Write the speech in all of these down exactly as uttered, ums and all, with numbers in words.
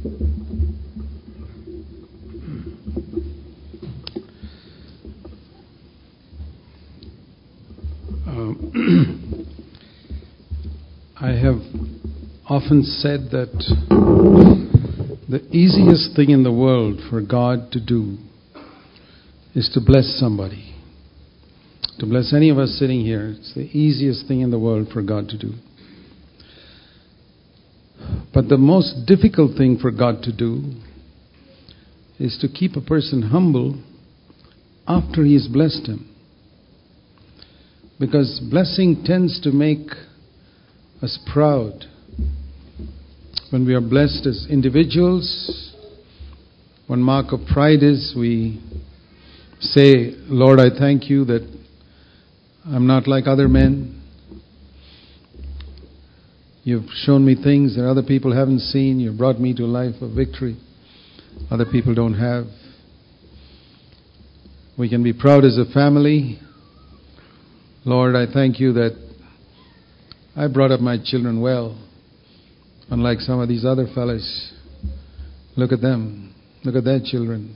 I have often said that the easiest thing in the world for God to do is to bless somebody. To bless any of us sitting here, it's the easiest thing in the world for God to do. But the most difficult thing for God to do is to keep a person humble after He's blessed him. Because blessing tends to make us proud. When we are blessed as individuals, one mark of pride is we say, Lord, I thank you that I'm not like other men. You've shown me things that other people haven't seen. You've brought me to a life of victory other people don't have. We can be proud as a family. Lord, I thank you that I brought up my children well, unlike some of these other fellas. Look at them. Look at their children.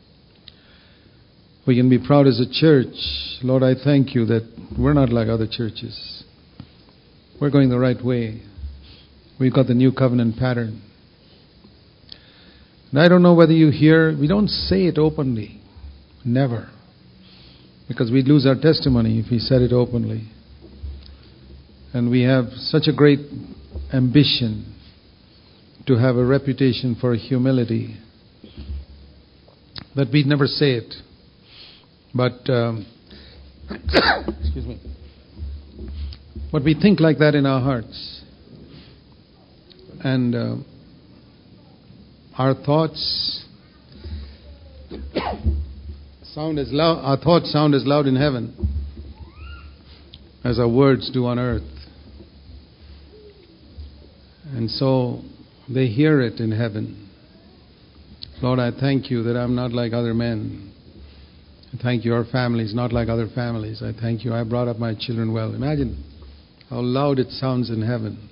We can be proud as a church. Lord, I thank you that we're not like other churches. We're going the right way. We've got the new covenant pattern. And I don't know whether you hear, we don't say it openly. Never. Because we'd lose our testimony if we said it openly. And we have such a great ambition to have a reputation for humility that we'd never say it. But, um, excuse me. But we think like that in our hearts. And uh, our thoughts sound as loud, our thoughts sound as loud in heaven as our words do on earth. And so they hear it in heaven. Lord, I thank you that I'm not like other men. I thank you our family is not like other families. I thank you I brought up my children well. Imagine how loud it sounds in heaven.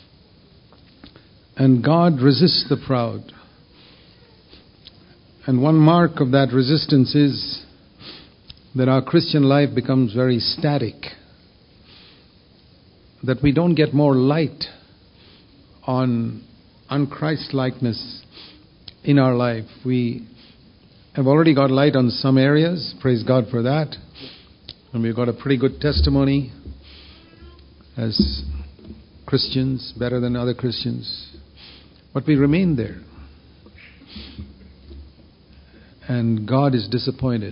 And God resists the proud. And one mark of that resistance is that our Christian life becomes very static. That we don't get more light on un-Christ-likeness in our life. We have already got light on some areas. Praise God for that. And we've got a pretty good testimony as Christians, better than other Christians. But we remain there. And God is disappointed.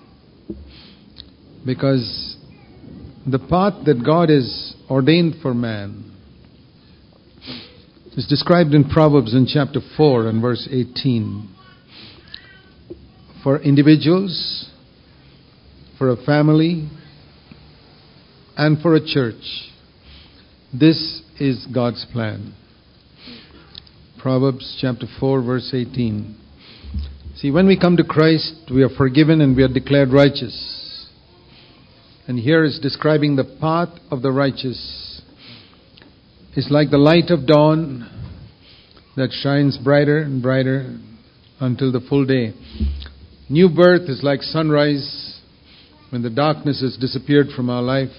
Because the path that God has ordained for man is described in Proverbs in chapter four and verse eighteen. For individuals, for a family, and for a church, this is God's plan. Proverbs chapter four, verse eighteen. See, when we come to Christ, we are forgiven and we are declared righteous. And here is describing the path of the righteous. It's like the light of dawn that shines brighter and brighter until the full day. New birth is like sunrise when the darkness has disappeared from our life.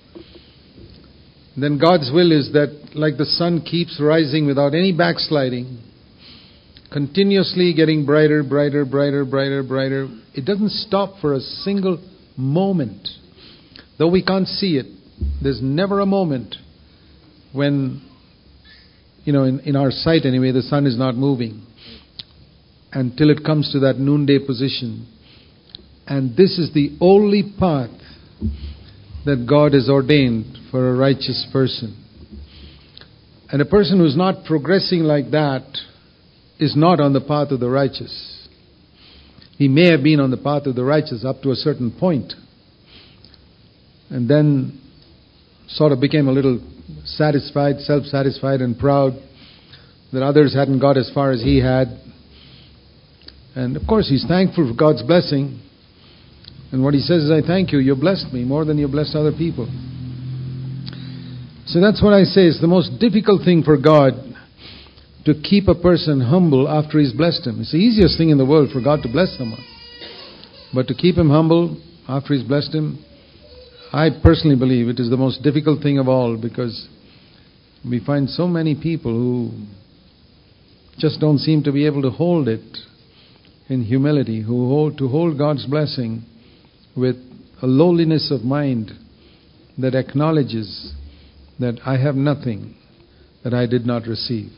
Then God's will is that like the sun keeps rising without any backsliding, continuously getting brighter, brighter, brighter, brighter, brighter. It doesn't stop for a single moment. Though we can't see it, there's never a moment when, you know, in, in our sight anyway, the sun is not moving until it comes to that noonday position. And this is the only path that God has ordained for a righteous person. And a person who's not progressing like that is not on the path of the righteous. He may have been on the path of the righteous up to a certain point, and then sort of became a little satisfied, self-satisfied and proud that others hadn't got as far as he had. And of course he's thankful for God's blessing. And what he says is, I thank you, you blessed me more than you blessed other people. So that's what I say, it's the most difficult thing for God to keep a person humble after He's blessed him. It's the easiest thing in the world for God to bless someone. But to keep him humble after He's blessed him, I personally believe it is the most difficult thing of all, because we find so many people who just don't seem to be able to hold it in humility, who hold to hold God's blessing with a lowliness of mind that acknowledges that I have nothing that I did not receive.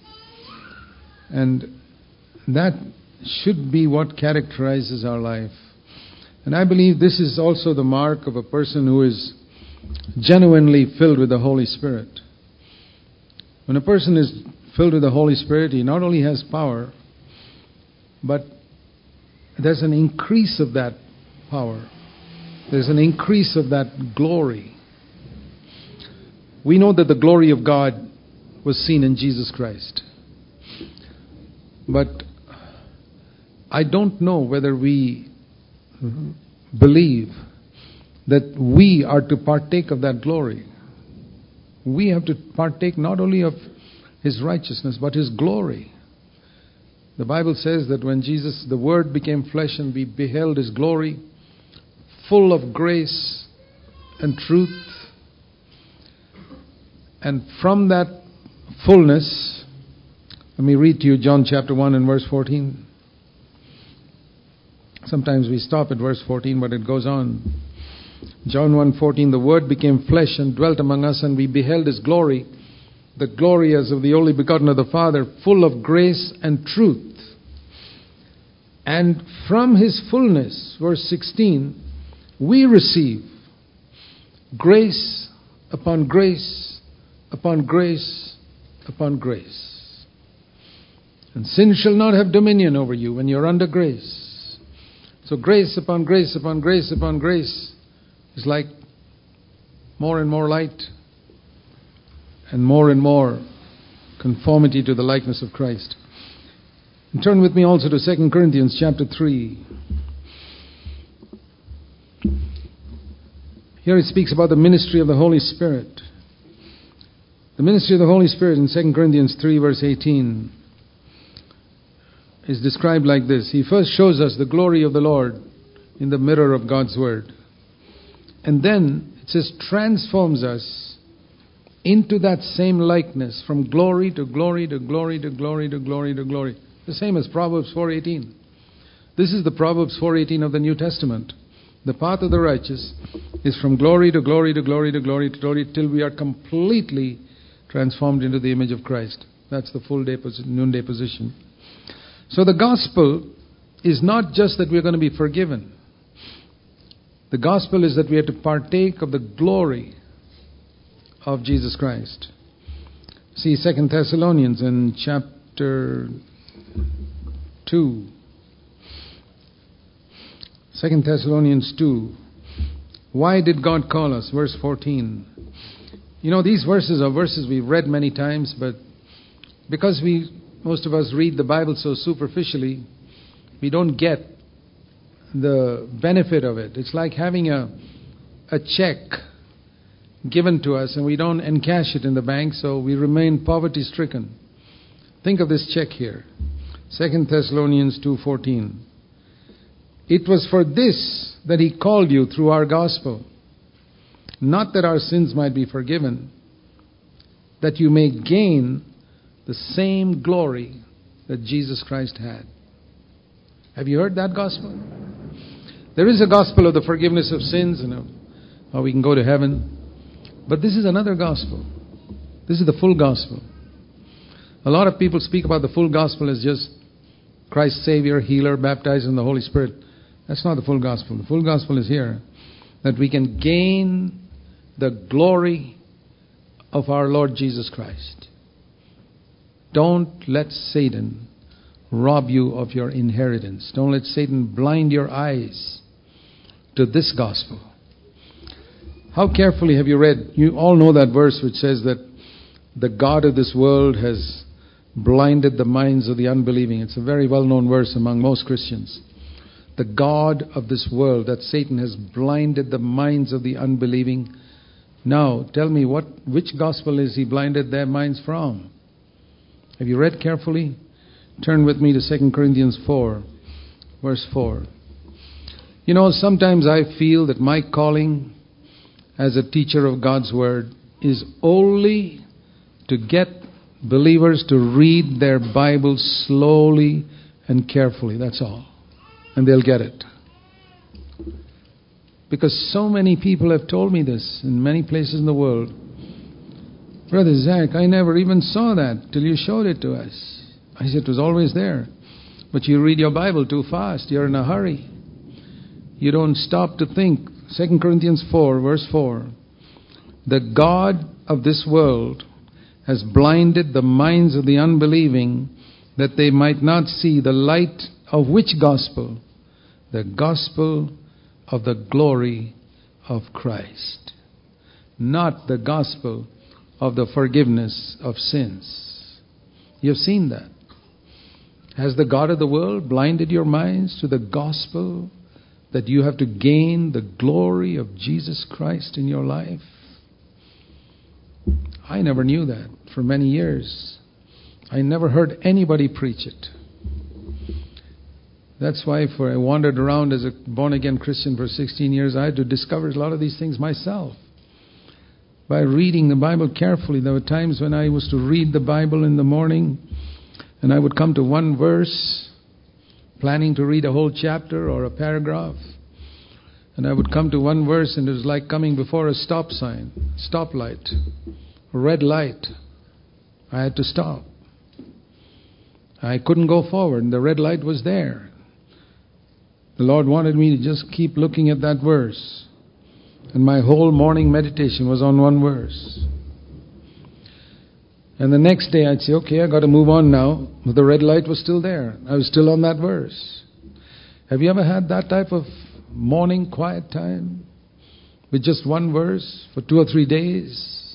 And that should be what characterizes our life. And I believe this is also the mark of a person who is genuinely filled with the Holy Spirit. When a person is filled with the Holy Spirit, he not only has power, but there's an increase of that power. There's an increase of that glory. We know that the glory of God was seen in Jesus Christ. But I don't know whether we believe that we are to partake of that glory. We have to partake not only of His righteousness, but His glory. The Bible says that when Jesus, the Word, became flesh and we beheld His glory, full of grace and truth. And from that fullness, let me read to you John chapter one and verse fourteen. Sometimes we stop at verse fourteen, but it goes on. John one fourteen, the Word became flesh and dwelt among us, and we beheld His glory, the glory as of the only begotten of the Father, full of grace and truth. And from His fullness, verse sixteen, we receive grace upon grace upon grace upon grace. And sin shall not have dominion over you when you're under grace. So grace upon grace upon grace upon grace is like more and more light and more and more conformity to the likeness of Christ. And turn with me also to Second Corinthians chapter three. Here it speaks about the ministry of the Holy Spirit. The ministry of the Holy Spirit in Second Corinthians three verse eighteen is described like this. He first shows us the glory of the Lord in the mirror of God's Word. And then it says transforms us into that same likeness from glory to glory to glory to glory to glory to glory. The same as Proverbs four eighteen. This is the Proverbs four eighteen of the New Testament. The path of the righteous is from glory to glory to glory to glory to glory till we are completely transformed into the image of Christ. That's the full day, noonday position. So the gospel is not just that we're going to be forgiven. The gospel is that we are to partake of the glory of Jesus Christ. See Second Thessalonians in chapter two. Second Thessalonians two. Why did God call us? Verse fourteen. You know, these verses are verses we've read many times, but because we, most of us read the Bible so superficially, we don't get the benefit of it. It's like having a a check given to us and we don't encash it in the bank, so we remain poverty-stricken. Think of this check here. Second Thessalonians two fourteen. It was for this that He called you through our gospel, not that our sins might be forgiven, that you may gain the same glory that Jesus Christ had. Have you heard that gospel? There is a gospel of the forgiveness of sins and of how we can go to heaven. But this is another gospel. This is the full gospel. A lot of people speak about the full gospel as just Christ Savior, healer, baptized in the Holy Spirit. That's not the full gospel. The full gospel is here, that we can gain the glory of our Lord Jesus Christ. Don't let Satan rob you of your inheritance. Don't let Satan blind your eyes to this gospel. How carefully have you read? You all know that verse which says that the God of this world has blinded the minds of the unbelieving. It's a very well-known verse among most Christians. The God of this world, that Satan has blinded the minds of the unbelieving. Now, tell me, what? Which gospel is he blinded their minds from? Have you read carefully? Turn with me to Second Corinthians four, verse four. You know, sometimes I feel that my calling as a teacher of God's Word is only to get believers to read their Bibles slowly and carefully. That's all. And they'll get it. Because so many people have told me this in many places in the world. Brother Zach, I never even saw that till you showed it to us. I said, it was always there. But you read your Bible too fast. You're in a hurry. You don't stop to think. Second Corinthians four, verse four. The God of this world has blinded the minds of the unbelieving, that they might not see the light of which gospel? The gospel of the glory of Christ. Not the gospel of the forgiveness of sins. You've seen that. Has the God of the world blinded your minds to the gospel that you have to gain the glory of Jesus Christ in your life? I never knew that for many years. I never heard anybody preach it. That's why for I wandered around as a born-again Christian for sixteen years, I had to discover a lot of these things myself. By reading the Bible carefully. There were times when I was to read the Bible in the morning, and I would come to one verse, planning to read a whole chapter or a paragraph. And I would come to one verse, and it was like coming before a stop sign, stoplight, a red light. I had to stop. I couldn't go forward, and the red light was there. The Lord wanted me to just keep looking at that verse. And my whole morning meditation was on one verse. And the next day I'd say, okay, I got to move on now. But the red light was still there. I was still on that verse. Have you ever had that type of morning quiet time? With just one verse for two or three days?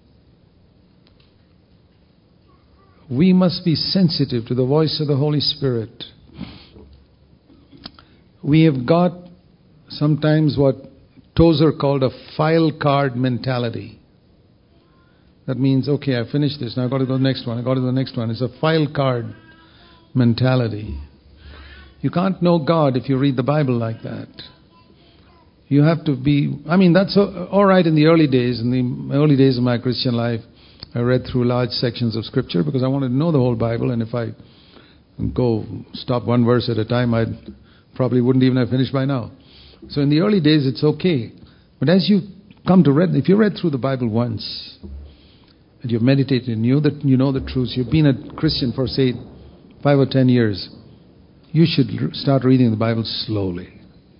We must be sensitive to the voice of the Holy Spirit. We have got sometimes what Tozer called a file card mentality. That means, okay, I finished this, now I got to go to the next one, I got to the next one. It's a file card mentality. You can't know God if you read the Bible like that. You have to be, I mean, that's all right in the early days. In the early days of my Christian life, I read through large sections of Scripture because I wanted to know the whole Bible, and if I go stop one verse at a time, I probably wouldn't even have finished by now. So in the early days, it's okay. But as you come to read, if you read through the Bible once, and you've meditated and you, that you know the truths, you've been a Christian for, say, five or ten years, you should start reading the Bible slowly.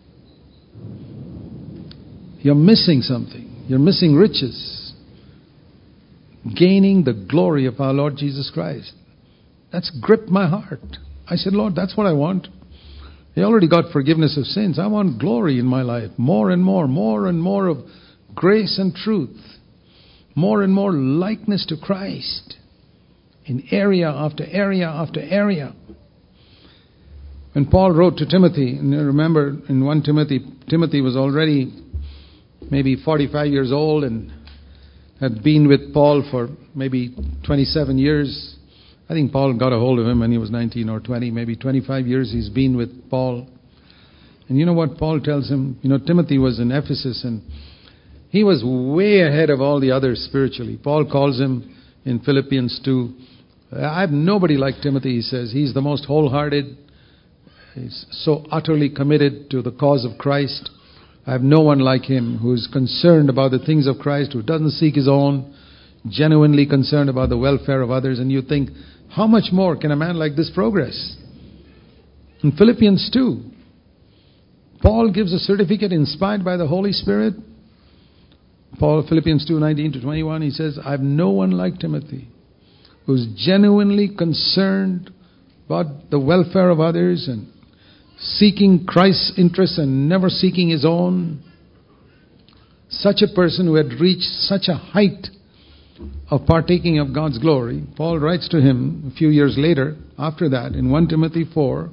You're missing something. You're missing riches. Gaining the glory of our Lord Jesus Christ. That's gripped my heart. I said, Lord, that's what I want. I already got forgiveness of sins. I want glory in my life. More and more, more and more of grace and truth. More and more likeness to Christ. In area after area after area. When Paul wrote to Timothy, and you remember in First Timothy, Timothy was already maybe forty-five years old and had been with Paul for maybe twenty-seven years. I think Paul got a hold of him when he was nineteen or twenty, maybe twenty-five years he's been with Paul. And you know what Paul tells him? You know, Timothy was in Ephesus and he was way ahead of all the others spiritually. Paul calls him in Philippians two. I have nobody like Timothy, he says. He's the most wholehearted. He's so utterly committed to the cause of Christ. I have no one like him who's concerned about the things of Christ, who doesn't seek his own, genuinely concerned about the welfare of others. And you think, how much more can a man like this progress? In Philippians two, Paul gives a certificate inspired by the Holy Spirit. Paul, Philippians two, nineteen to twenty-one, he says, I have no one like Timothy, who's genuinely concerned about the welfare of others and seeking Christ's interests and never seeking his own. Such a person who had reached such a height of partaking of God's glory. Paul writes to him a few years later, after that, in First Timothy four.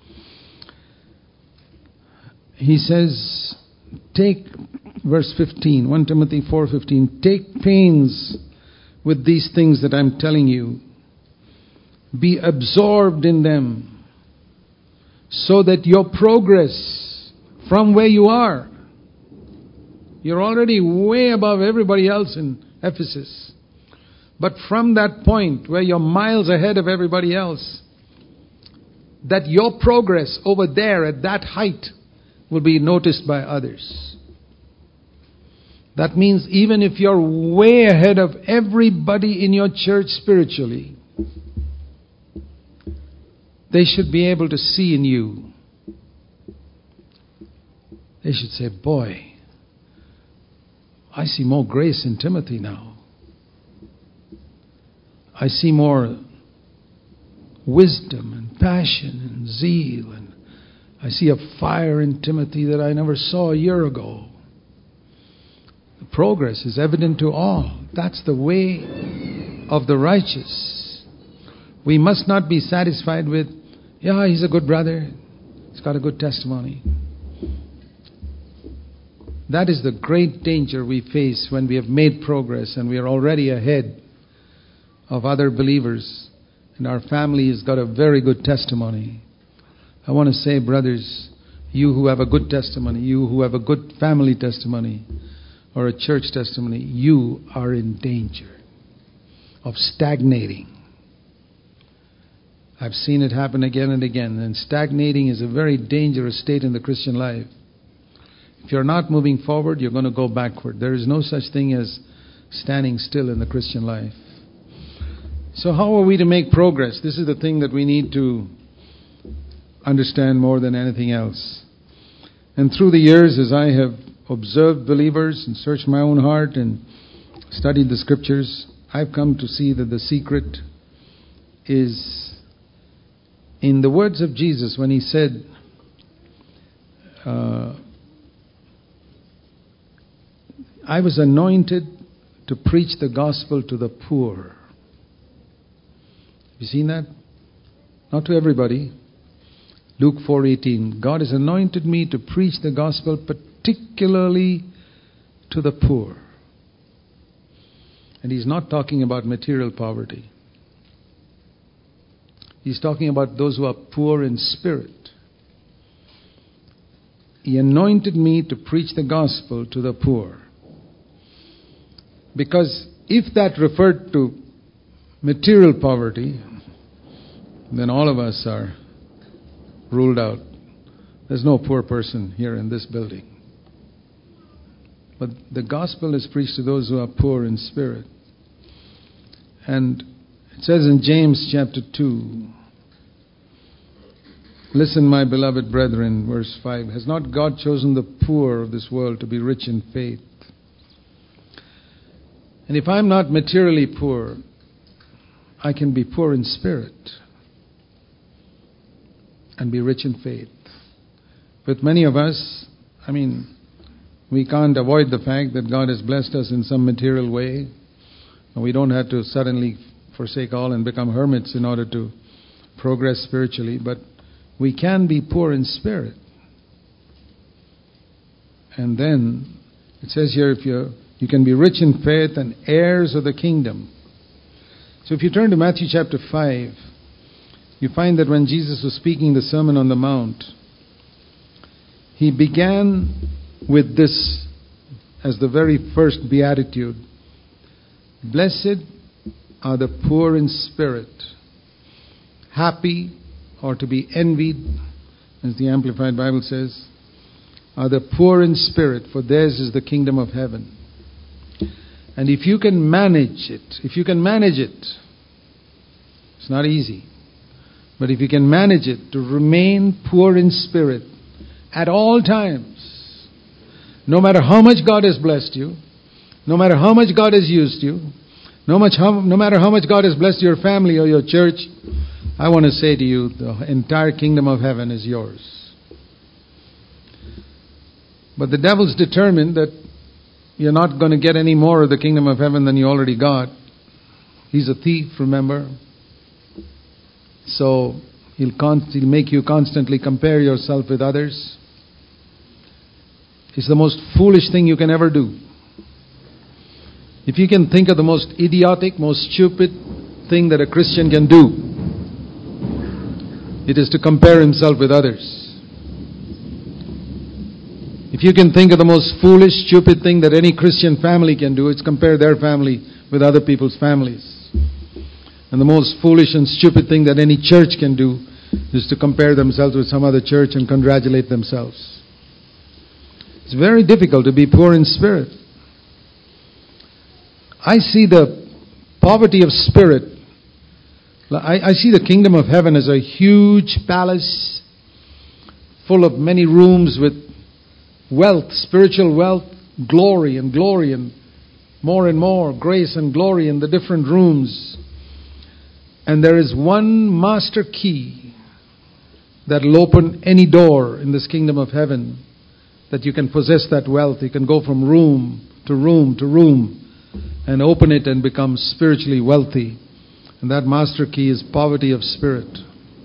He says, take, verse fifteen, First Timothy four fifteen, take pains with these things that I'm telling you. Be absorbed in them so that your progress from where you are, you're already way above everybody else in Ephesus. But from that point where you're miles ahead of everybody else, that your progress over there at that height will be noticed by others. That means even if you're way ahead of everybody in your church spiritually, they should be able to see in you. They should say, boy, I see more grace in Timothy now. I see more wisdom and passion and zeal, and I see a fire in Timothy that I never saw a year ago. The progress is evident to all. That's the way of the righteous. We must not be satisfied with, yeah, he's a good brother, he's got a good testimony. That is the great danger we face when we have made progress and we are already ahead of other believers, and our family has got a very good testimony. I want to say, brothers, you who have a good testimony, you who have a good family testimony or a church testimony, you are in danger of stagnating. I've seen it happen again and again, and stagnating is a very dangerous state in the Christian life. If you're not moving forward, you're going to go backward. There is no such thing as standing still in the Christian life. So how are we to make progress? This is the thing that we need to understand more than anything else. And through the years, as I have observed believers and searched my own heart and studied the scriptures, I've come to see that the secret is in the words of Jesus when he said, uh, I was anointed to preach the gospel to the poor. Have you seen that? Not to everybody. Luke four eighteen. God has anointed me to preach the gospel particularly to the poor. And he's not talking about material poverty. He's talking about those who are poor in spirit. He anointed me to preach the gospel to the poor. Because if that referred to material poverty, then all of us are ruled out. There's no poor person here in this building. But the gospel is preached to those who are poor in spirit. And it says in James chapter two, listen, my beloved brethren, verse five, has not God chosen the poor of this world to be rich in faith? And if I'm not materially poor, I can be poor in spirit and be rich in faith. With many of us, I mean, we can't avoid the fact that God has blessed us in some material way. And we don't have to suddenly forsake all and become hermits in order to progress spiritually. But we can be poor in spirit. And then it says here, if you're You can be rich in faith and heirs of the kingdom. So if you turn to Matthew chapter five, you find that when Jesus was speaking the Sermon on the Mount, he began with this as the very first beatitude. Blessed are the poor in spirit, happy or to be envied, as the Amplified Bible says, are the poor in spirit, for theirs is the kingdom of heaven. And if you can manage it, if you can manage it, it's not easy, but if you can manage it to remain poor in spirit at all times, no matter how much God has blessed you, no matter how much God has used you, no, much how, no matter how much God has blessed your family or your church, I want to say to you, the entire kingdom of heaven is yours. But the devil's determined that you're not going to get any more of the kingdom of heaven than you already got. He's a thief, remember? So he'll, con- he'll make you constantly compare yourself with others. It's the most foolish thing you can ever do. If you can think of the most idiotic, most stupid thing that a Christian can do, It is to compare himself with others. If you can think of the most foolish, stupid thing that any Christian family can do, it's compare their family with other people's families. And the most foolish and stupid thing that any church can do is to compare themselves with some other church and congratulate themselves. It's very difficult to be poor in spirit. I see the poverty of spirit. I, I see the kingdom of heaven as a huge palace full of many rooms with wealth, spiritual wealth, glory and glory and more and more grace and glory in the different rooms. And there is one master key that will open any door in this kingdom of heaven, that you can possess that wealth. You can go from room to room to room and open it and become spiritually wealthy. And that master key is poverty of spirit.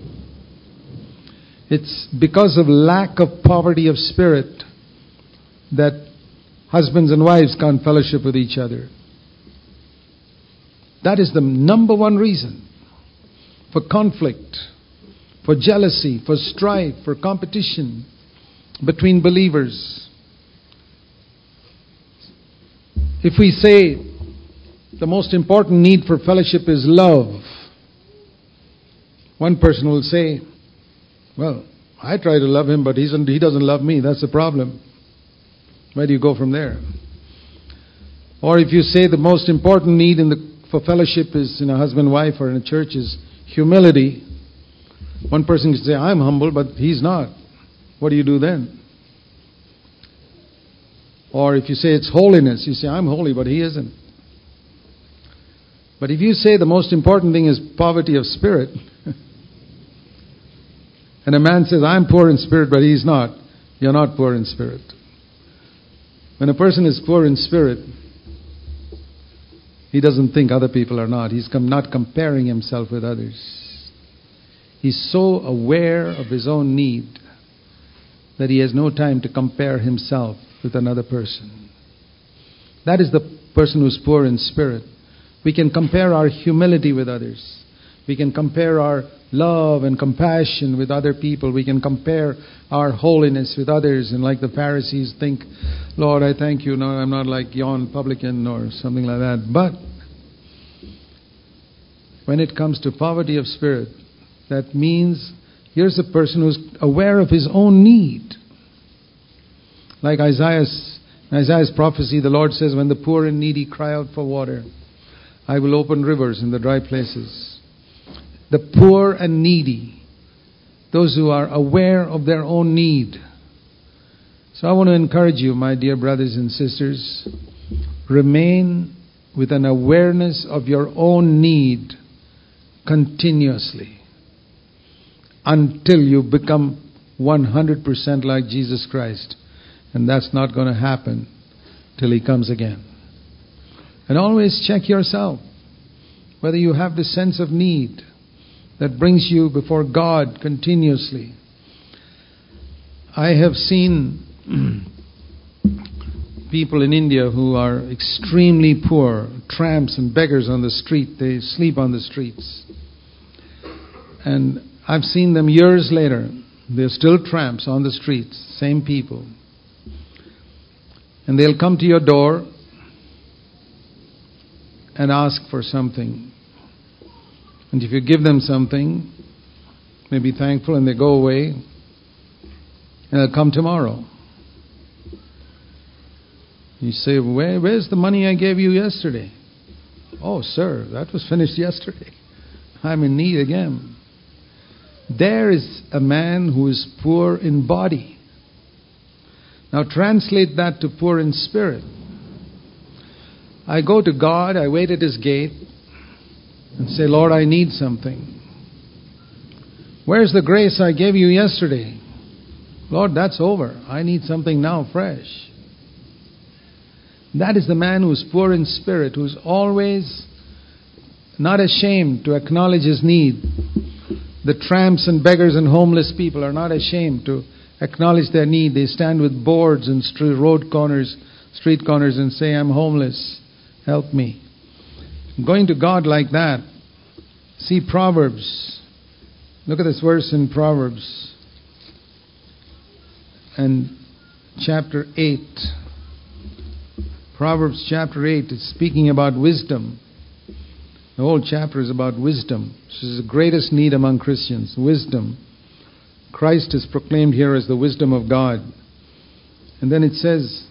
It's because of lack of poverty of spirit that husbands and wives can't fellowship with each other. That is the number one reason for conflict, for jealousy, for strife, for competition between believers. If we say the most important need for fellowship is love, one person will say, well, I try to love him, but he's, he doesn't love me. That's the problem. Where do you go from there? Or if you say the most important need in the, for fellowship is in a husband-wife or in a church is humility, one person can say, I'm humble, but he's not. What do you do then? Or if you say it's holiness, you say, I'm holy, but he isn't. But if you say the most important thing is poverty of spirit, and a man says, I'm poor in spirit, but he's not, you're not poor in spirit. When a person is poor in spirit, he doesn't think other people are not. He's not comparing himself with others. He's so aware of his own need that he has no time to compare himself with another person. That is the person who's poor in spirit. We can compare our humility with others. We can compare our love and compassion with other people. We can compare our holiness with others. And like the Pharisees think, Lord, I thank you. No, I'm not like yon publican or something like that. But when it comes to poverty of spirit, that means here's a person who's aware of his own need. Like Isaiah's, Isaiah's prophecy, the Lord says, when the poor and needy cry out for water, I will open rivers in the dry places. The poor and needy, those who are aware of their own need. So I want to encourage you, my dear brothers and sisters, remain with an awareness of your own need continuously until you become one hundred percent like Jesus Christ. And that's not going to happen till He comes again. And always check yourself whether you have the sense of need that brings you before God continuously. I have seen people in India who are extremely poor, tramps and beggars on the street. They sleep on the streets. And I've seen them years later. They're still tramps on the streets, same people. And they'll come to your door and ask for something. And if you give them something, they be thankful and they go away. And they'll come tomorrow. You say, Where, where's the money I gave you yesterday? Oh, sir, that was finished yesterday. I'm in need again. There is a man who is poor in body. Now translate that to poor in spirit. I go to God, I wait at His gate and say, Lord, I need something. Where's the grace I gave you yesterday? Lord, that's over. I need something now fresh. That is the man who's poor in spirit, who's always not ashamed to acknowledge his need. The tramps and beggars and homeless people are not ashamed to acknowledge their need. They stand with boards and street, road corners, street corners and say, I'm homeless. Help me. Going to God like that. See Proverbs Look at this verse in Proverbs and chapter eight. Proverbs chapter eight is speaking about wisdom. The whole chapter is about wisdom. This is the greatest need among Christians, wisdom. Christ is proclaimed here as the wisdom of God. And then it says,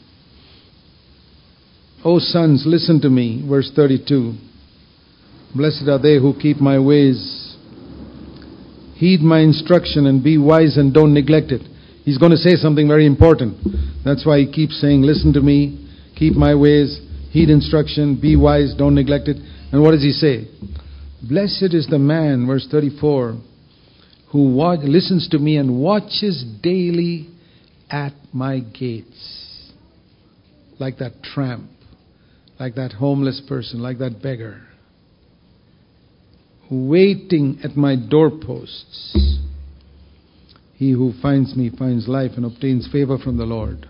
O sons, listen to me, verse thirty-two. Blessed are they who keep my ways. Heed my instruction and be wise and don't neglect it. He's going to say something very important. That's why he keeps saying, listen to me, keep my ways, heed instruction, be wise, don't neglect it. And what does he say? Blessed is the man, verse thirty-four, who watch, listens to me and watches daily at my gates. Like that tramp, like that homeless person, like that beggar. Waiting at my doorposts. He who finds me finds life and obtains favor from the Lord.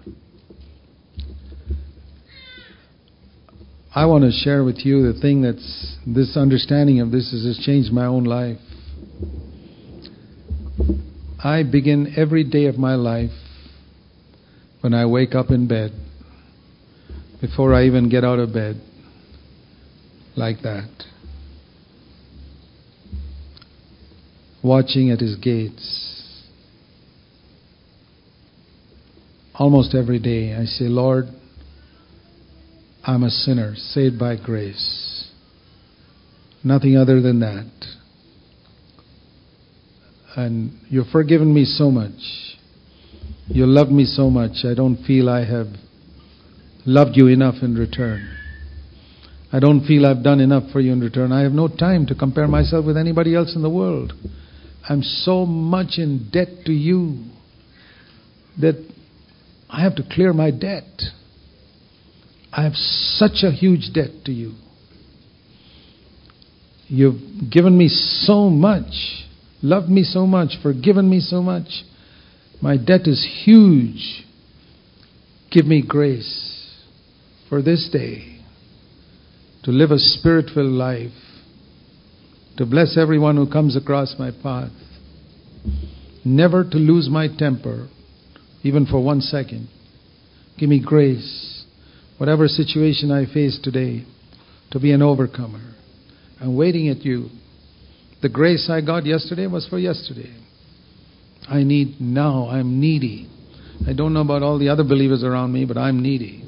I want to share with you the thing that's, this understanding of this has just changed my own life. I begin every day of my life when I wake up in bed, before I even get out of bed, like that. Watching at His gates. Almost every day I say, Lord, I'm a sinner, saved by grace. Nothing other than that. And you've forgiven me so much. You love me so much. I don't feel I have loved you enough in return. I don't feel I've done enough for you in return. I have no time to compare myself with anybody else in the world. I'm so much in debt to you that I have to clear my debt. I have such a huge debt to you. You've given me so much, loved me so much, forgiven me so much. My debt is huge. Give me grace for this day to live a spirit-filled life, to bless everyone who comes across my path, never to lose my temper, even for one second. Give me grace, whatever situation I face today, to be an overcomer. I'm waiting at you. The grace I got yesterday was for yesterday. I need now. I'm needy. I don't know about all the other believers around me, but I'm needy.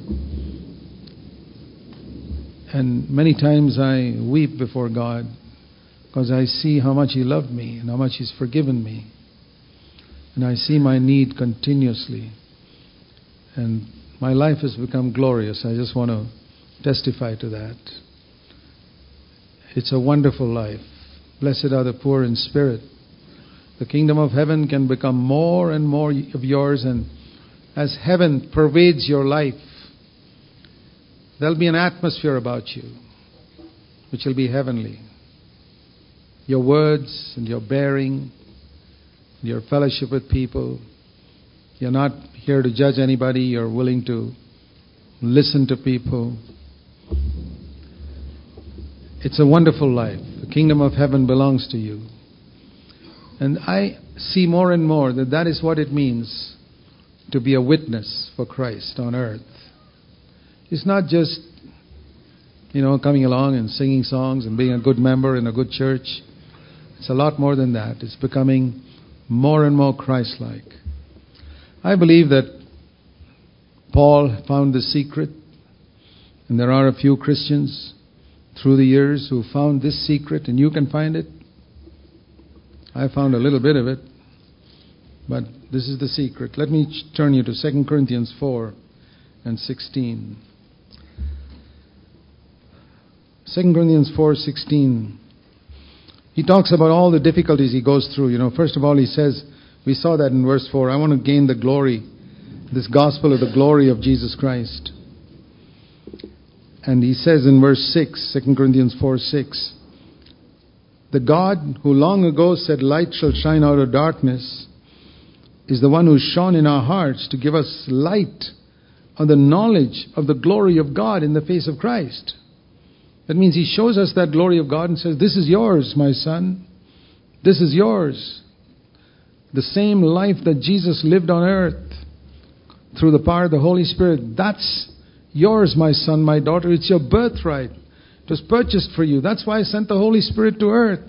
And many times I weep before God because I see how much He loved me and how much He's forgiven me. And I see my need continuously. And my life has become glorious. I just want to testify to that. It's a wonderful life. Blessed are the poor in spirit. The kingdom of heaven can become more and more of yours, and as heaven pervades your life, there'll be an atmosphere about you which will be heavenly. Your words and your bearing, your fellowship with people. You're not here to judge anybody. You're willing to listen to people. It's a wonderful life. The kingdom of heaven belongs to you. And I see more and more that that is what it means to be a witness for Christ on earth. It's not just, you know, coming along and singing songs and being a good member in a good church. It's a lot more than that. It's becoming more and more Christ-like. I believe that Paul found the secret, and there are a few Christians through the years who found this secret, and you can find it. I found a little bit of it, but this is the secret. Let me turn you to Second Corinthians four and sixteen. Second Corinthians four sixteen. He talks about all the difficulties he goes through. You know, first of all, he says, we saw that in verse four, I want to gain the glory, this gospel of the glory of Jesus Christ. And he says in verse six, Second Corinthians four six, the God who long ago said light shall shine out of darkness is the one who shone in our hearts to give us light on the knowledge of the glory of God in the face of Christ. That means He shows us that glory of God and says, this is yours, my son. This is yours. The same life that Jesus lived on earth through the power of the Holy Spirit, that's yours, my son, my daughter. It's your birthright. It was purchased for you. That's why I sent the Holy Spirit to earth.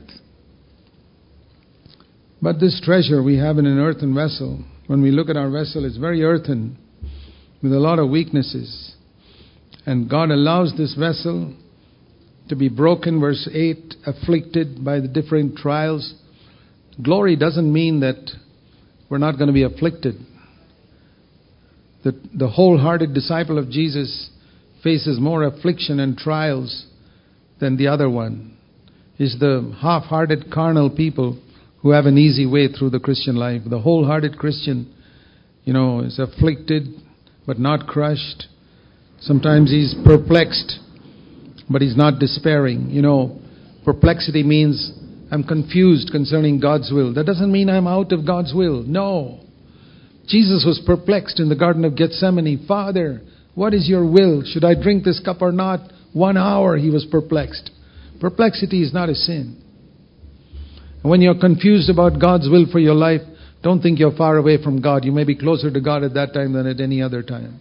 But this treasure we have in an earthen vessel, when we look at our vessel, it's very earthen with a lot of weaknesses. And God allows this vessel to be broken, verse eight, afflicted by the different trials. Glory doesn't mean that we're not going to be afflicted. The, the wholehearted disciple of Jesus faces more affliction and trials than the other one. It's the half-hearted carnal people who have an easy way through the Christian life. The wholehearted Christian, you know, is afflicted but not crushed. Sometimes he's perplexed, but he's not despairing. You know, perplexity means I'm confused concerning God's will. That doesn't mean I'm out of God's will. No. Jesus was perplexed in the Garden of Gethsemane. Father, what is your will? Should I drink this cup or not? One hour he was perplexed. Perplexity is not a sin. And when you're confused about God's will for your life, don't think you're far away from God. You may be closer to God at that time than at any other time.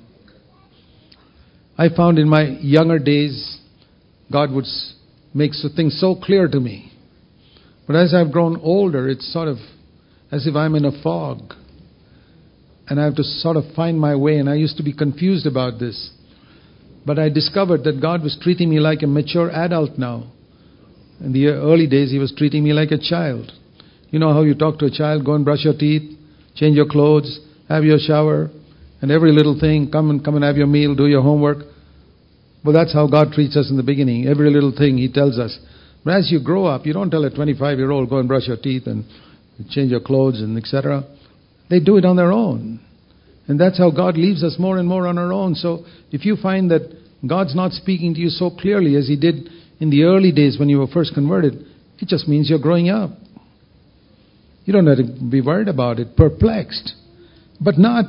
I found in my younger days, God would make things so clear to me. But as I've grown older, it's sort of as if I'm in a fog. And I have to sort of find my way. And I used to be confused about this. But I discovered that God was treating me like a mature adult now. In the early days, He was treating me like a child. You know how you talk to a child, go and brush your teeth, change your clothes, have your shower, and every little thing, come and come and have your meal, do your homework. Well, that's how God treats us in the beginning. Every little thing He tells us. But as you grow up, you don't tell a twenty-five-year-old, go and brush your teeth and change your clothes and et cetera. They do it on their own. And that's how God leaves us more and more on our own. So if you find that God's not speaking to you so clearly as He did in the early days when you were first converted, it just means you're growing up. You don't have to be worried about it, perplexed, but not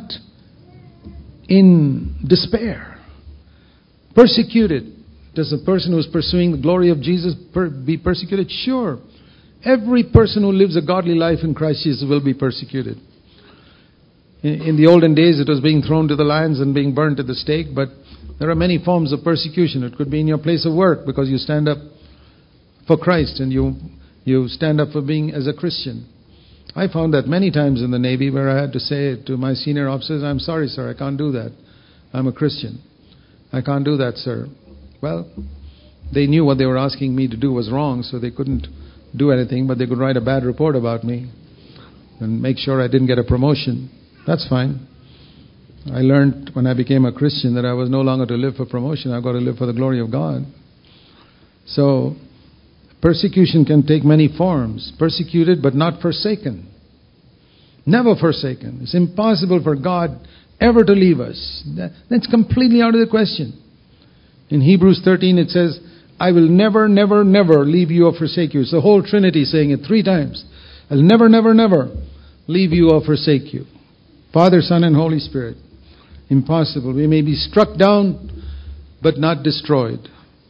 in despair. Persecuted. Does a person who is pursuing the glory of Jesus per- be persecuted? Sure. Every person who lives a godly life in Christ Jesus will be persecuted. In, in the olden days, it was being thrown to the lions and being burned at the stake, but there are many forms of persecution. It could be in your place of work because you stand up for Christ and you you stand up for being as a Christian. I found that many times in the Navy where I had to say to my senior officers, I'm sorry, sir, I can't do that. I'm a Christian. I can't do that, sir. Well, they knew what they were asking me to do was wrong, so they couldn't do anything, but they could write a bad report about me and make sure I didn't get a promotion. That's fine. I learned when I became a Christian that I was no longer to live for promotion. I've got to live for the glory of God. So, persecution can take many forms. Persecuted but not forsaken. Never forsaken. It's impossible for God ever to leave us. That's completely out of the question. In Hebrews thirteen it says, I will never, never, never leave you or forsake you. It's the whole Trinity saying it three times. I'll never, never, never leave you or forsake you. Father, Son, and Holy Spirit. Impossible. We may be struck down, but not destroyed.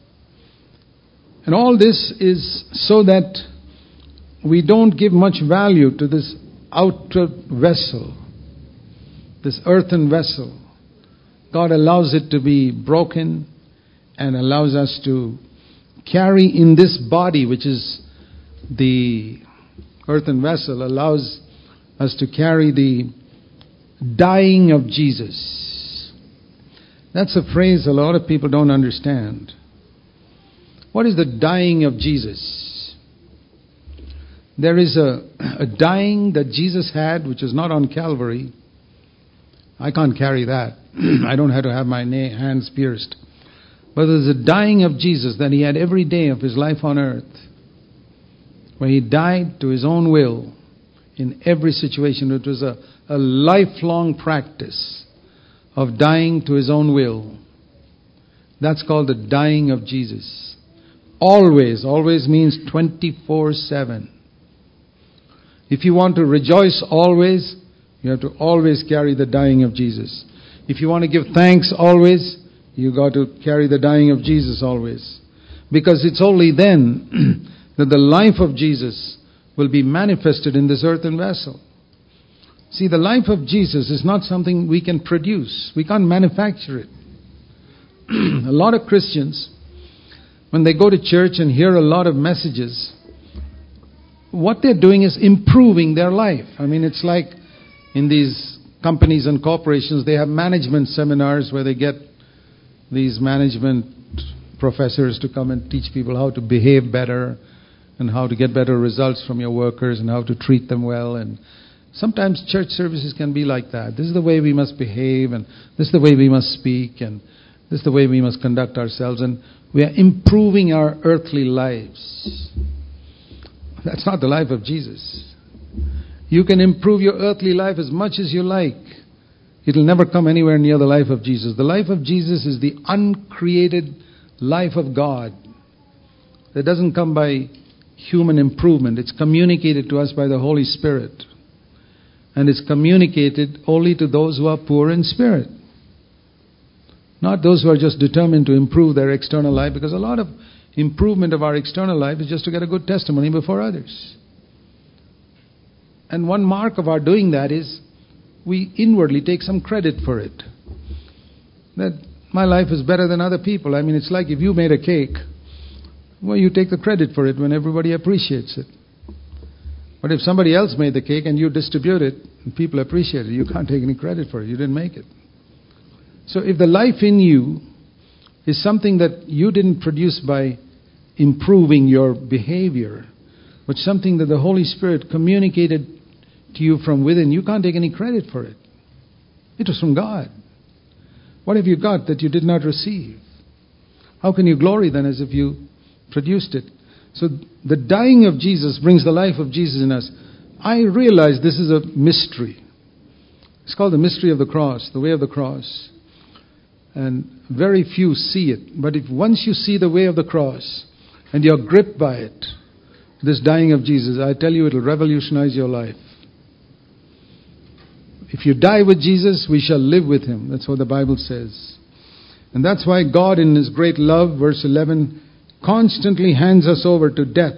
And all this is so that we don't give much value to this outer vessel, this earthen vessel. God allows it to be broken and allows us to carry in this body, which is the earthen vessel, allows us to carry the dying of Jesus. That's a phrase a lot of people don't understand. What is the dying of Jesus? There is a, a dying that Jesus had, which is not on Calvary. I can't carry that. I don't have to have my na- hands pierced. But there's a dying of Jesus that He had every day of His life on earth, where He died to His own will in every situation. It was a, a lifelong practice of dying to His own will. That's called the dying of Jesus. Always, always means twenty-four seven. If you want to rejoice always, you have to always carry the dying of Jesus. If you want to give thanks always, you got to carry the dying of Jesus always. Because it's only then that the life of Jesus will be manifested in this earthen vessel. See, the life of Jesus is not something we can produce. We can't manufacture it. A lot of Christians, when they go to church and hear a lot of messages, what they're doing is improving their life. I mean, it's like in these companies and corporations, they have management seminars where they get these management professors to come and teach people how to behave better and how to get better results from your workers and how to treat them well. And sometimes church services can be like that. This is the way we must behave, and this is the way we must speak, and this is the way we must conduct ourselves. And we are improving our earthly lives. That's not the life of Jesus. You can improve your earthly life as much as you like. It'll never come anywhere near the life of Jesus. The life of Jesus is the uncreated life of God that doesn't come by human improvement. It's communicated to us by the Holy Spirit. And it's communicated only to those who are poor in spirit. Not those who are just determined to improve their external life, because a lot of improvement of our external life is just to get a good testimony before others. And one mark of our doing that is we inwardly take some credit for it. That my life is better than other people. I mean, it's like if you made a cake, well, you take the credit for it when everybody appreciates it. But if somebody else made the cake and you distribute it and people appreciate it, you can't take any credit for it. You didn't make it. So if the life in you is something that you didn't produce by improving your behavior, but something that the Holy Spirit communicated to you from within, you can't take any credit for it. It was from God. What have you got that you did not receive? How can you glory then as if you produced it? So the dying of Jesus brings the life of Jesus in us. I realize this is a mystery. It's called the mystery of the cross, the way of the cross. And very few see it. But if once you see the way of the cross and you're gripped by it, this dying of Jesus, I tell you, it will revolutionize your life. If you die with Jesus, we shall live with Him. That's what the Bible says. And that's why God, in His great love, verse eleven, constantly hands us over to death.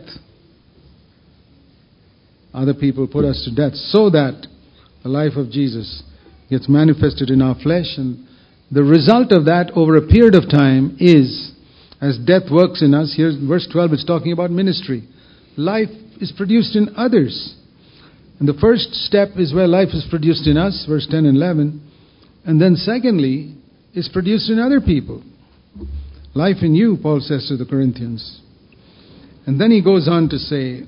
Other people put us to death so that the life of Jesus gets manifested in our flesh. And the result of that over a period of time is, as death works in us, here's verse twelve, it's talking about ministry. Life is produced in others. And the first step is where life is produced in us, verse ten and eleven. And then secondly, it's produced in other people. Life in you, Paul says to the Corinthians. And then he goes on to say,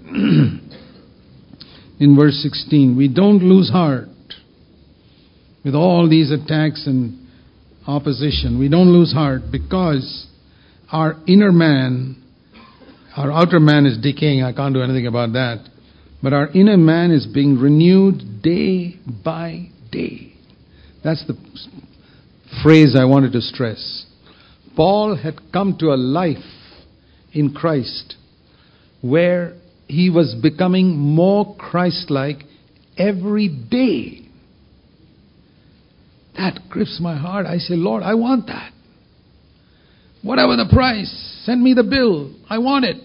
in verse sixteen, we don't lose heart with all these attacks and opposition. We don't lose heart because our inner man, our outer man is decaying. I can't do anything about that. But our inner man is being renewed day by day. That's the phrase I wanted to stress. Paul had come to a life in Christ where he was becoming more Christ-like every day. That grips my heart. I say, Lord, I want that. Whatever the price, send me the bill. I want it.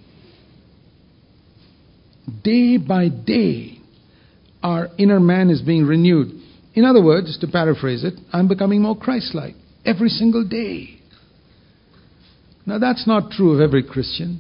Day by day, our inner man is being renewed. In other words, to paraphrase it, I'm becoming more Christ-like every single day. Now, that's not true of every Christian.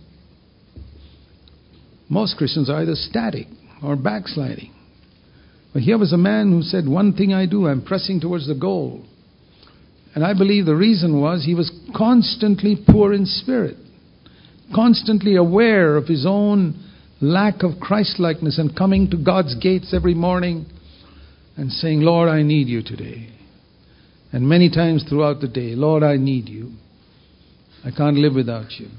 Most Christians are either static or backsliding. But here was a man who said, one thing I do, I'm pressing towards the goal. And I believe the reason was he was constantly poor in spirit, constantly aware of his own lack of Christ-likeness and coming to God's gates every morning and saying, Lord, I need you today. And many times throughout the day, Lord, I need you. I can't live without you.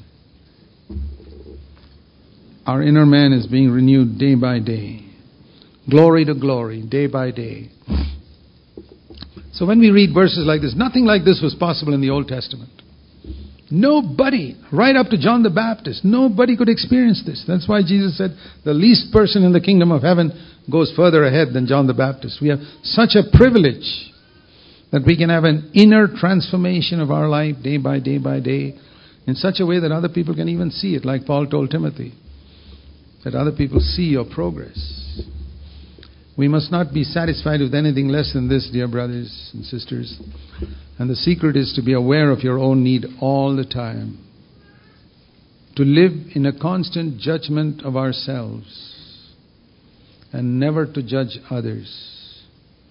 Our inner man is being renewed day by day. Glory to glory, day by day. So when we read verses like this, nothing like this was possible in the Old Testament. Nobody, right up to John the Baptist, nobody could experience this. That's why Jesus said, the least person in the kingdom of heaven goes further ahead than John the Baptist. We have such a privilege that we can have an inner transformation of our life day by day by day in such a way that other people can even see it, like Paul told Timothy. that other people see your progress. We must not be satisfied with anything less than this, dear brothers and sisters. And the secret is to be aware of your own need all the time. To live in a constant judgment of ourselves and never to judge others.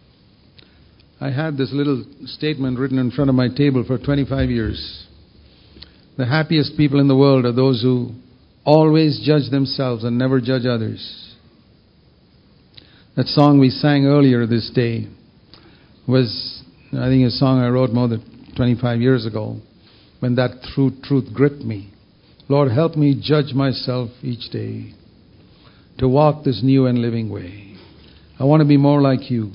I had this little statement written in front of my table for twenty-five years. The happiest people in the world are those who always judge themselves and never judge others. That song we sang earlier this day was, I think, a song I wrote more than twenty-five years ago, when that true truth gripped me. Lord, help me judge myself each day to walk this new and living way. I want to be more like you.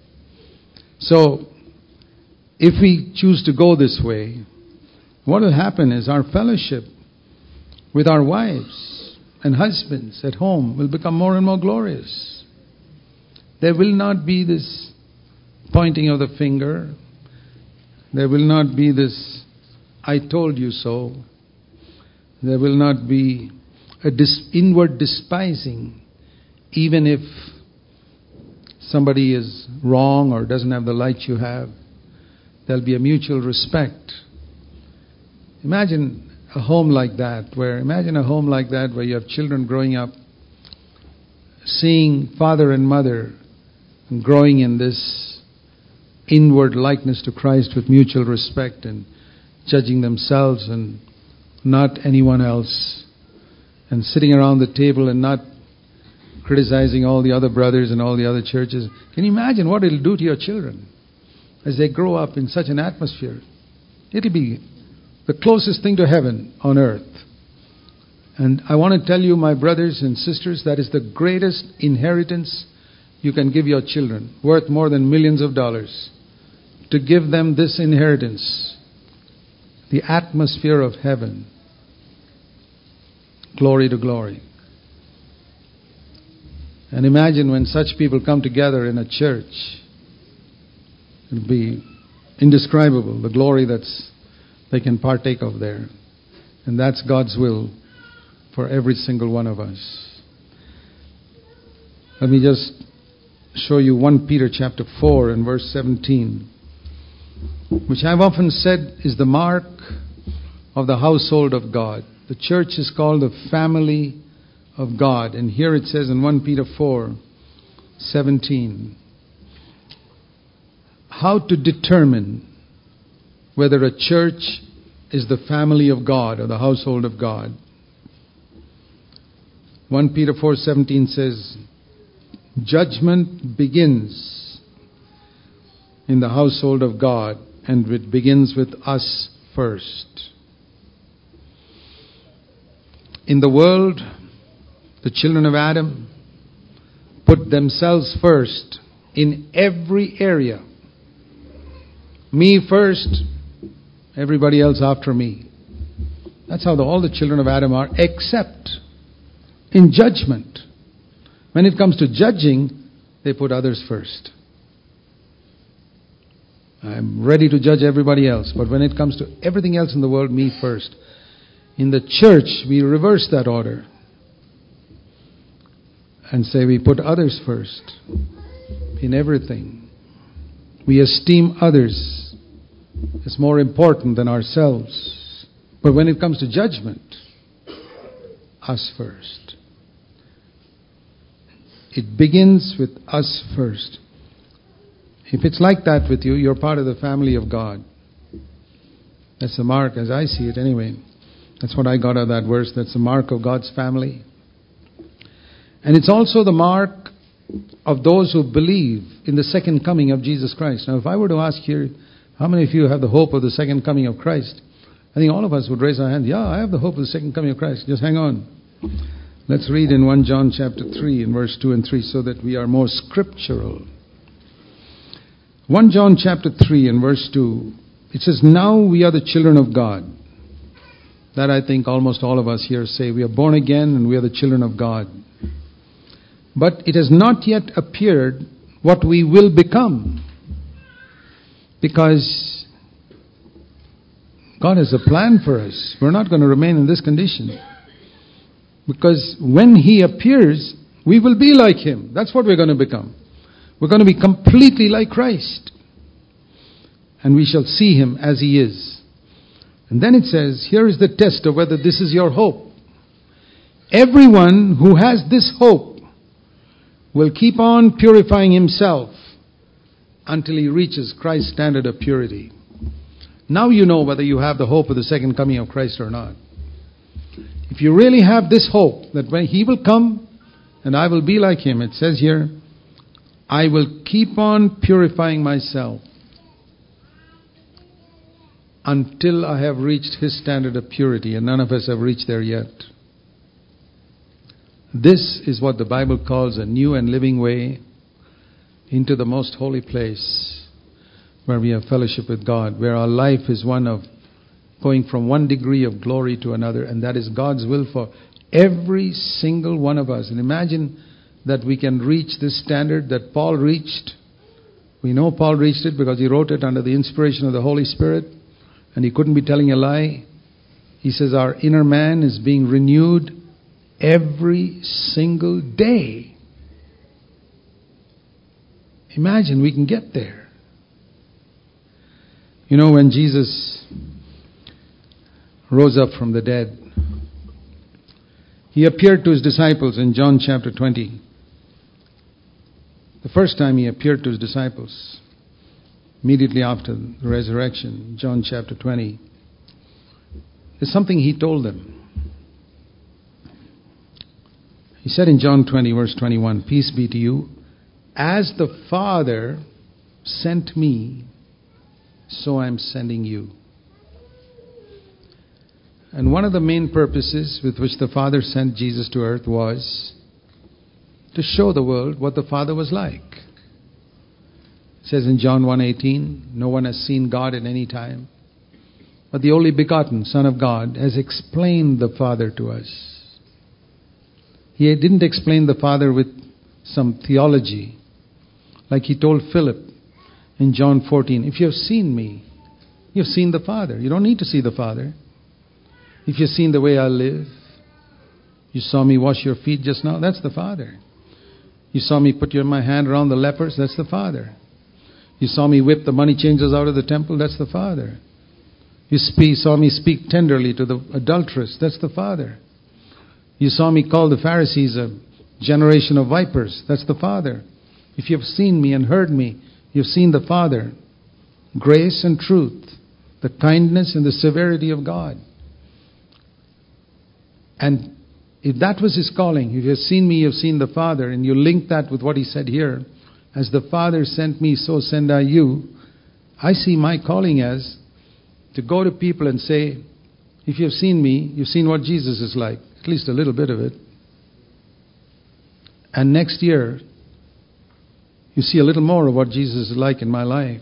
So, if we choose to go this way, what will happen is our fellowship with our wives and husbands at home will become more and more glorious. There will not be this pointing of the finger. There will not be this, I told you so. There will not be a dis- inward despising, even if somebody is wrong or doesn't have the light you have. There'll be a mutual respect. Imagine a home like that, where imagine a home like that where you have children growing up, seeing father and mother growing in this inward likeness to Christ with mutual respect and judging themselves and not anyone else, and sitting around the table and not criticizing all the other brothers and all the other churches. Can you imagine what it'll do to your children as they grow up in such an atmosphere? It'll be the closest thing to heaven on earth. And I want to tell you, my brothers and sisters, that is the greatest inheritance you can give your children, worth more than millions of dollars. To give them this inheritance, the atmosphere of heaven. Glory to glory. And imagine when such people come together in a church. It'll be indescribable, the glory that's they can partake of there. And that's God's will for every single one of us. Let me just show you First Peter chapter four and verse seventeen, which I've often said is the mark of the household of God. The church is called the family of God. And here it says in First Peter four seventeen, how to determine whether a church is the family of God or the household of God. First Peter four seventeen says, judgment begins in the household of God, and it begins with us first. In the world, the children of Adam put themselves first in every area. Me first, everybody else after me. That's how the, all the children of Adam are, except in judgment. When it comes to judging, they put others first. I'm ready to judge everybody else, but when it comes to everything else in the world, me first. In the church, we reverse that order and say we put others first in everything. We esteem others as more important than ourselves. But when it comes to judgment, us first. It begins with us first. If it's like that with you, you're part of the family of God. That's the mark, as I see it anyway. That's what I got out of that verse. That's the mark of God's family. And it's also the mark of those who believe in the second coming of Jesus Christ. Now, if I were to ask here, how many of you have the hope of the second coming of Christ? I think all of us would raise our hand. Yeah, I have the hope of the second coming of Christ. Just hang on. Let's read in First John chapter three in verse two and three so that we are more scriptural. First John chapter three and verse two. It says, now we are the children of God. That I think almost all of us here say. We are born again and we are the children of God. But it has not yet appeared what we will become. Because God has a plan for us. We're not going to remain in this condition. Because when He appears, we will be like Him. That's what we're going to become. We're going to be completely like Christ. And we shall see Him as He is. And then it says, here is the test of whether this is your hope. Everyone who has this hope will keep on purifying himself until he reaches Christ's standard of purity. Now you know whether you have the hope of the second coming of Christ or not. If you really have this hope that when He will come and I will be like Him, it says here, I will keep on purifying myself until I have reached His standard of purity, and none of us have reached there yet. This is what the Bible calls a new and living way into the most holy place where we have fellowship with God, where our life is one of going from one degree of glory to another, and that is God's will for every single one of us. And imagine that we can reach this standard that Paul reached. We know Paul reached it because he wrote it under the inspiration of the Holy Spirit, and he couldn't be telling a lie. He says our inner man is being renewed every single day. Imagine we can get there. You know, when Jesus rose up from the dead, He appeared to His disciples in John chapter twenty. The first time He appeared to His disciples, immediately after the resurrection, John chapter twenty, there's something He told them. He said in John twenty, verse twenty-one, peace be to you. As the Father sent me, so I'm sending you. And one of the main purposes with which the Father sent Jesus to earth was to show the world what the Father was like. It says in John one eighteen, no one has seen God at any time, but the only begotten Son of God has explained the Father to us. He didn't explain the Father with some theology, like He told Philip in John fourteen, if you have seen me, you have seen the Father. You don't need to see the Father. If you've seen the way I live, you saw me wash your feet just now, that's the Father. You saw me put your, my hand around the lepers, that's the Father. You saw me whip the money changers out of the temple, that's the Father. You speak, saw me speak tenderly to the adulteress, that's the Father. You saw me call the Pharisees a generation of vipers, that's the Father. If you've seen me and heard me, you've seen the Father. Grace and truth, the kindness and the severity of God. And if that was His calling, if you've seen me, you've seen the Father, and you link that with what He said here, as the Father sent me, so send I you. I see my calling as to go to people and say, if you've seen me, you've seen what Jesus is like, at least a little bit of it. And next year, you see a little more of what Jesus is like in my life.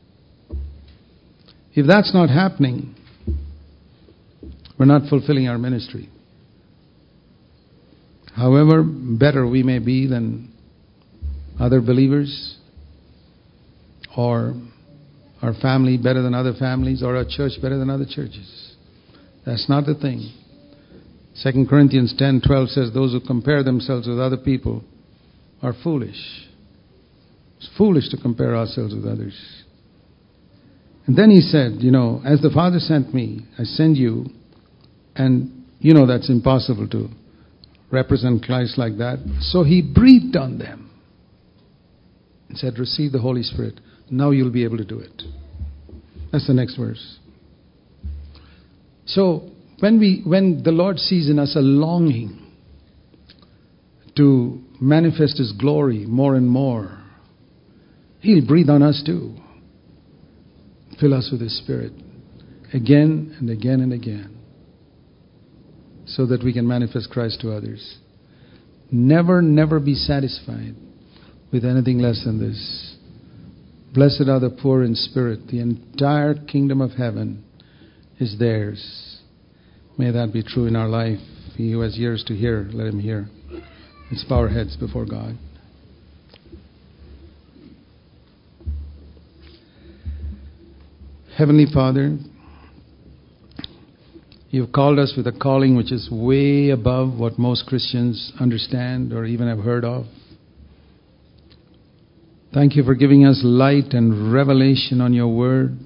If that's not happening, we're not fulfilling our ministry. However better we may be than other believers, or our family better than other families, or our church better than other churches. That's not the thing. Second Corinthians ten twelve says those who compare themselves with other people are foolish. It's foolish to compare ourselves with others. And then he said, you know, as the Father sent me, I send you. And you know that's impossible to represent Christ like that. So He breathed on them and said, receive the Holy Spirit. Now you'll be able to do it. That's the next verse. So when we, when the Lord sees in us a longing to manifest His glory more and more, He'll breathe on us too. Fill us with His Spirit again and again and again, so that we can manifest Christ to others. Never, never be satisfied with anything less than this. Blessed are the poor in spirit. The entire kingdom of heaven is theirs. May that be true in our life. He who has ears to hear, let him hear. Let's bow our heads before God. Heavenly Father, You've called us with a calling which is way above what most Christians understand or even have heard of. Thank you for giving us light and revelation on your word.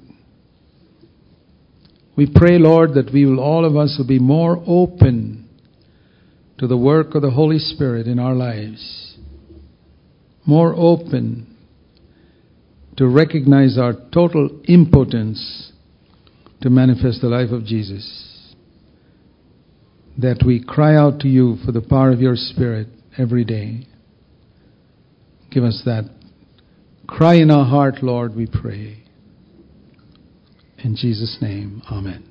We pray, Lord, that we will, all of us will be more open to the work of the Holy Spirit in our lives. More open to recognize our total impotence to manifest the life of Jesus. That we cry out to you for the power of your Spirit every day. Give us that cry in our heart, Lord, we pray. In Jesus' name, amen.